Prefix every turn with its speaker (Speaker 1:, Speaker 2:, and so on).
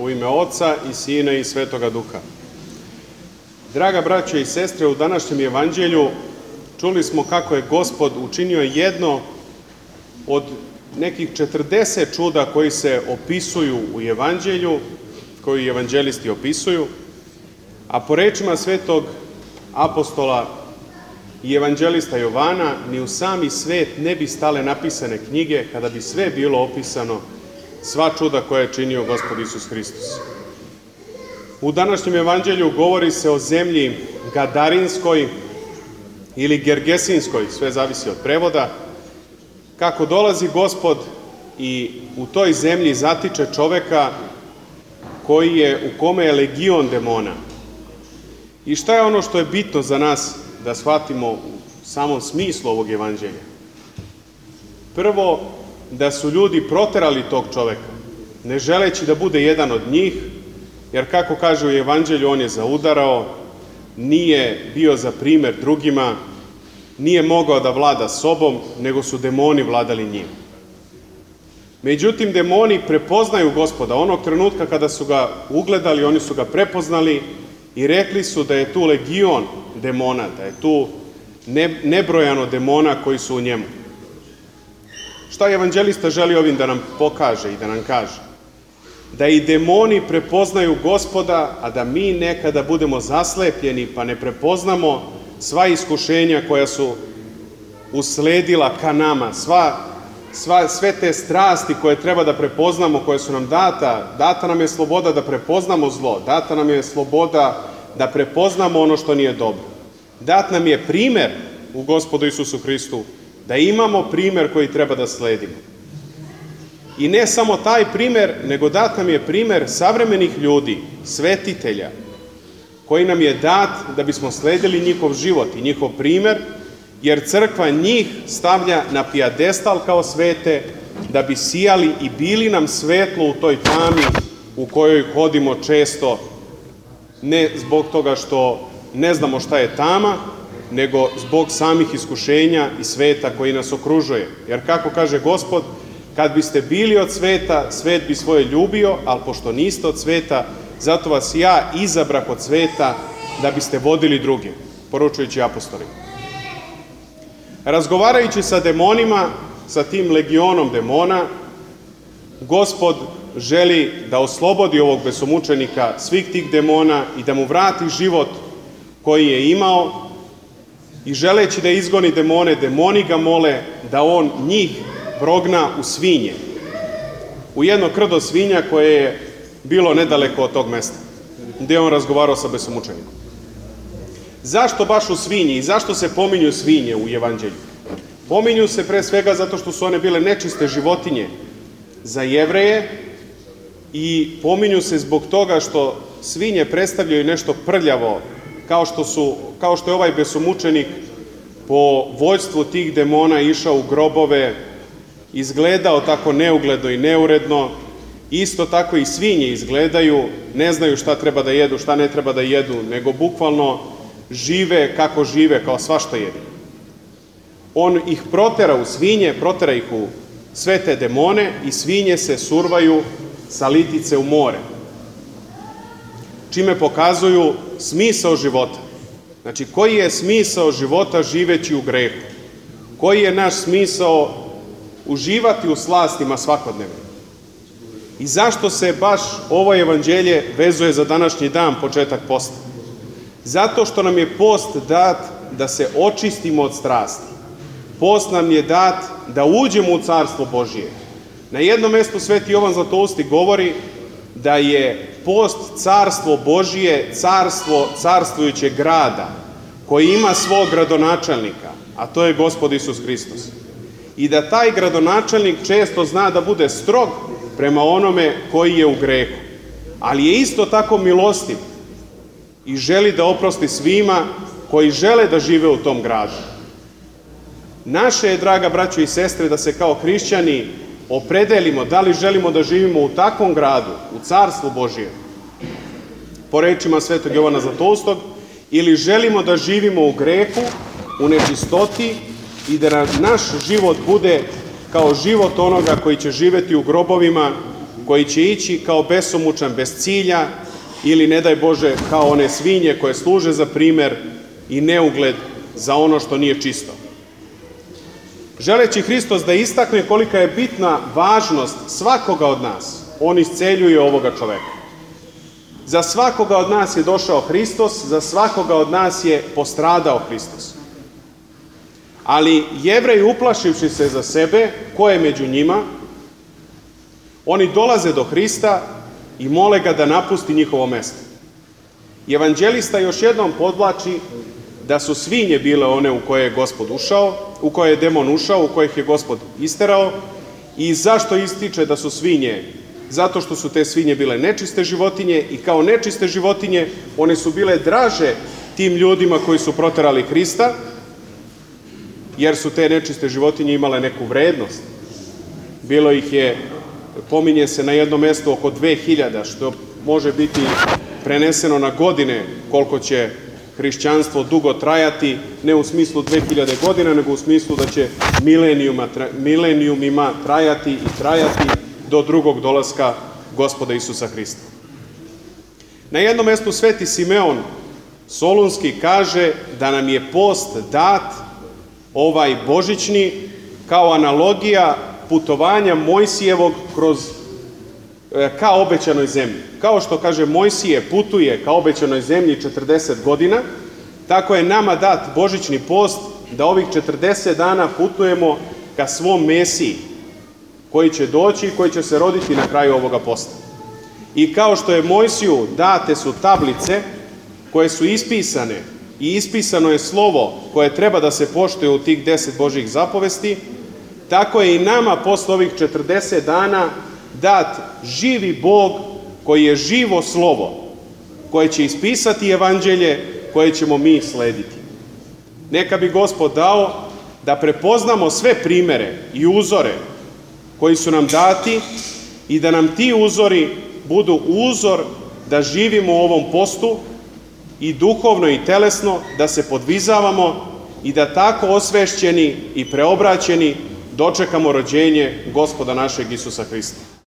Speaker 1: U ime Oca i Sina i Svetoga Duha. Draga braćo i sestre, u današnjem evanđelju čuli smo kako je Gospod učinio jedno od nekih 40 čuda koji se opisuju u evanđelju, koji evanđelisti opisuju, a po rečima svetog apostola i evanđelista Jovana, ni u sami svet ne bi stale napisane knjige kada bi sve bilo opisano, sva čuda koje je činio Gospod Isus Hristos. U današnjem evanđelju govori se o zemlji Gadarinskoj ili Gergesinskoj, sve zavisi od prevoda, kako dolazi Gospod i u toj zemlji zatiče čoveka u kome je legion demona. I šta je ono što je bitno za nas da shvatimo u samom smislu ovog evanđelja? Prvo, da su ljudi proterali tog čoveka, ne želeći da bude jedan od njih, jer kako kaže u evanđelju, on je zaudarao, nije bio za primer drugima, nije mogao da vlada sobom, nego su demoni vladali njim. Međutim, demoni prepoznaju Gospoda. Onog trenutka kada su ga ugledali, oni su ga prepoznali i rekli su da je tu legion demona, da je tu nebrojano demona koji su u njemu. Šta evanđelista želi ovim da nam pokaže i da nam kaže? Da i demoni prepoznaju Gospoda, a da mi nekada budemo zaslepljeni pa ne prepoznamo sva iskušenja koja su usledila ka nama, sve te strasti koje treba da prepoznamo, koje su nam data nam je sloboda da prepoznamo zlo, data nam je sloboda da prepoznamo ono što nije dobro. Dat nam je primer u Gospodu Isusu Hristu, da imamo primer koji treba da sledimo. I ne samo taj primer, nego dat nam je primer savremenih ljudi, svetitelja, koji nam je dat da bismo sledili njihov život i njihov primer, jer crkva njih stavlja na pijedestal kao svete, da bi sijali i bili nam svetlo u toj tami u kojoj hodimo često, ne zbog toga što ne znamo šta je tama, nego zbog samih iskušenja i sveta koji nas okružuje. Jer kako kaže Gospod, kad biste bili od sveta, svet bi svoje ljubio, ali pošto niste od sveta, zato vas ja izabrah od sveta da biste vodili druge, poručujući apostoli. Razgovarajući sa demonima, sa tim legionom demona, Gospod želi da oslobodi ovog besomučenika svih tih demona i da mu vrati život koji je imao, i želeći da izgoni demone, demoni ga mole da on njih progna u svinje, u jedno krdo svinja koje je bilo nedaleko od tog mesta, gde je on razgovarao sa besomučenikom. Zašto baš u svinji i zašto se pominju svinje u evanđelju? Pominju se pre svega zato što su one bile nečiste životinje za Jevreje i pominju se zbog toga što svinje predstavljaju nešto prljavo, kao što je ovaj besomučenik po vođstvu tih demona išao u grobove, izgledao tako neugledno i neuredno. Isto tako i svinje izgledaju, ne znaju šta treba da jedu, šta ne treba da jedu, nego bukvalno žive kako žive, kao svašta jedu. On ih protera u svinje, protera ih u sve te demone i svinje se survaju sa litice u more, čime pokazuju smisao života. Znači, koji je smisao života živeći u grehu? Koji je naš smisao uživati u slastima svakodnevno? I zašto se baš ovo evanđelje vezuje za današnji dan, početak posta? Zato što nam je post dat da se očistimo od strasti. Post nam je dat da uđemo u carstvo Božije. Na jednom mestu sveti Jovan Zlatousti govori da je post carstvo Božije, carstvo carstvujućeg grada, koji ima svog gradonačelnika, a to je Gospod Isus Hristos. I da taj gradonačelnik često zna da bude strog prema onome koji je u grehu, ali je isto tako milostiv i želi da oprosti svima koji žele da žive u tom gradu. Naše je, draga braćo i sestre, da se kao hrišćani opredelimo da li želimo da živimo u takvom gradu, u carstvu Božijem, po rečima svetog Jovana Zlatoustog, ili želimo da živimo u grehu, u nečistoti i da naš život bude kao život onoga koji će živeti u grobovima koji će ići kao besomučan, bez cilja, ili ne daj Bože kao one svinje koje služe za primer i neugled za ono što nije čisto. Želeći Hristos da istakne kolika je bitna važnost svakoga od nas, on isceljuje ovoga čoveka. Za svakoga od nas je došao Hristos, za svakoga od nas je postradao Hristos. Ali Jevreji, uplašivši se za sebe, ko je među njima, oni dolaze do Hrista i mole ga da napusti njihovo mesto. Evanđelista još jednom podvlači da su svinje bile one u koje je Gospod ušao, u koje je demon ušao, u kojih je Gospod isterao. I zašto ističe da su svinje? Zato što su te svinje bile nečiste životinje i kao nečiste životinje one su bile draže tim ljudima koji su proterali Hrista, jer su te nečiste životinje imale neku vrednost. Bilo ih je, pominje se na jednom mjestu, oko 2000, što može biti preneseno na godine koliko će hrišćanstvo dugo trajati, ne u smislu 2000 godina, nego u smislu da će milenijumima trajati i trajati do drugog dolaska Gospoda Isusa Hrista. Na jednom mjestu sveti Simeon Solunski kaže da nam je post dat, ovaj božićni, kao analogija putovanja Mojsijevog ka obećanoj zemlji. Kao što, kaže, Mojsije putuje ka obećanoj zemlji 40 godina, tako je nama dat božićni post da ovih 40 dana putujemo ka svom Mesiji, koji će doći i koji će se roditi na kraju ovoga posta. I kao što je Mojsiju date su tablice koje su ispisane i ispisano je slovo koje treba da se poštuje u tih 10 Božjih zapovesti, tako je i nama posle ovih 40 dana dat živi Bog koji je živo slovo, koje će ispisati evanđelje koje ćemo mi slediti. Neka bi Gospod dao da prepoznamo sve primere i uzore koji su nam dati i da nam ti uzori budu uzor da živimo u ovom postu i duhovno i telesno, da se podvizavamo i da tako osvešćeni i preobraćeni dočekamo rođenje Gospoda našeg Isusa Hrista.